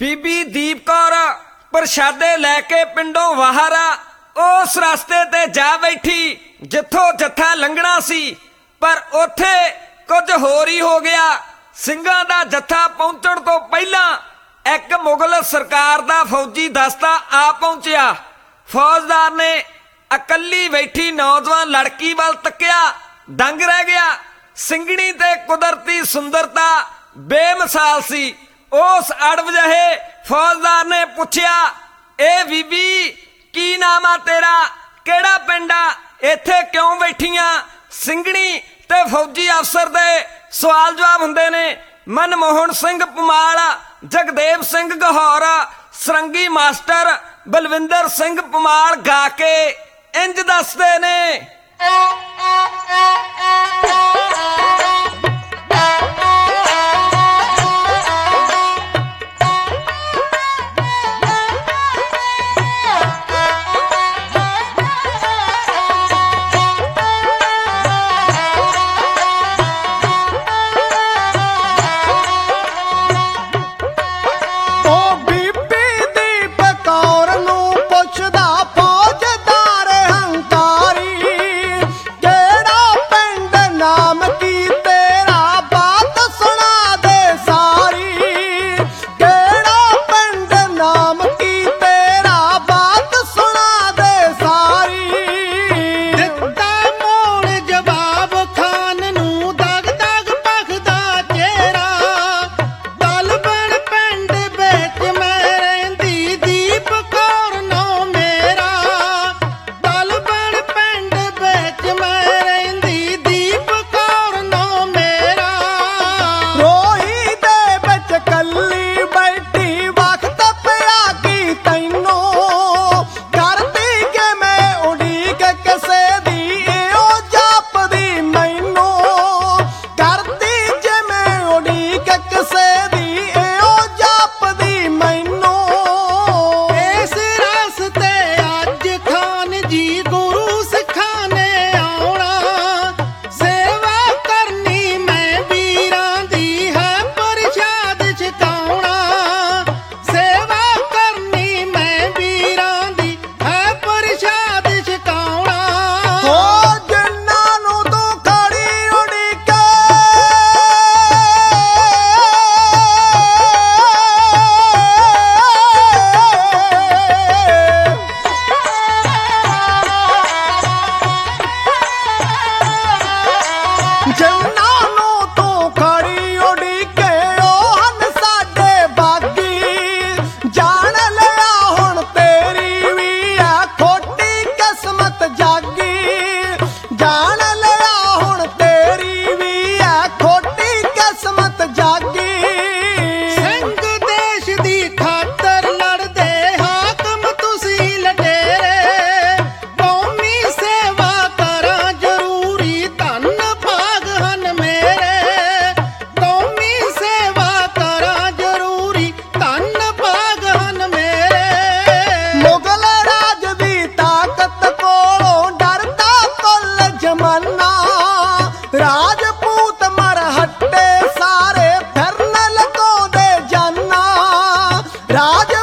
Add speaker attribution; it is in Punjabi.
Speaker 1: ਬੀਬੀ ਦੀਪ ਕੌਰ ਪ੍ਰਸ਼ਾਦੇ ਲੈ ਕੇ ਪਿੰਡੋਂ ਬਾਹਰ ਉਸ ਰਸਤੇ ਤੇ ਜਾ ਬੈਠੀ ਜਿੱਥੋਂ ਜੱਥਾ ਲੰਘਣਾ ਸੀ, ਪਰ ਉੱਥੇ ਕੁਝ ਹੋਰ ਹੀ ਹੋ ਗਿਆ। ਸਿੰਘਾਂ ਦਾ ਜੱਥਾ ਪਹੁੰਚਣ ਤੋਂ ਪਹਿਲਾਂ ਇੱਕ ਮੁਗਲ ਸਰਕਾਰ ਦਾ ਫੌਜੀ ਦਸਤਾ ਆ ਪਹੁੰਚਿਆ। ਫੌਜਦਾਰ ਨੇ ਇਕੱਲੀ ਬੈਠੀ ਨੌਜਵਾਨ ਲੜਕੀ ਵੱਲ ਤੱਕਿਆ, ਦੰਗ ਰਹਿ ਗਿਆ। ਸਿੰਘਣੀ ਤੇ ਕੁਦਰਤੀ ਸੁੰਦਰਤਾ ਬੇਮਿਸਾਲ ਸੀ। ਉਸ ਅੜਬ ਜਿਹੇ ਫੌਜਦਾਰ ਨੇ ਪੁੱਛਿਆ, ਇਹ ਬੀਬੀ ਕੀ ਨਾਮ ਆ ਤੇਰਾ, ਕਿਹੜਾ ਪਿੰਡ ਆ, ਇੱਥੇ ਕਿਉਂ ਬੈਠੀਆਂ? ਸਿੰਘਣੀ ਤੇ ਫੌਜੀ ਅਫਸਰ ਦੇ ਸਵਾਲ ਜਵਾਬ ਹੁੰਦੇ ਨੇ। ਮਨਮੋਹਨ ਸਿੰਘ ਪਮਾਲ, ਜਗਦੇਵ ਸਿੰਘ ਗਹੌਰ, ਸਰੰਗੀ ਮਾਸਟਰ ਬਲਵਿੰਦਰ ਸਿੰਘ ਪਮਾਲ ਗਾ ਕੇ ਇੰਜ ਦੱਸਦੇ ਨੇ।
Speaker 2: ਰਾਜਪੂਤ ਮਰਹੱਟੇ ਸਾਰੇ ਫਿਰਨ ਲਗਾਉਂਦੇ ਜਾਨਾ। ਰਾਜ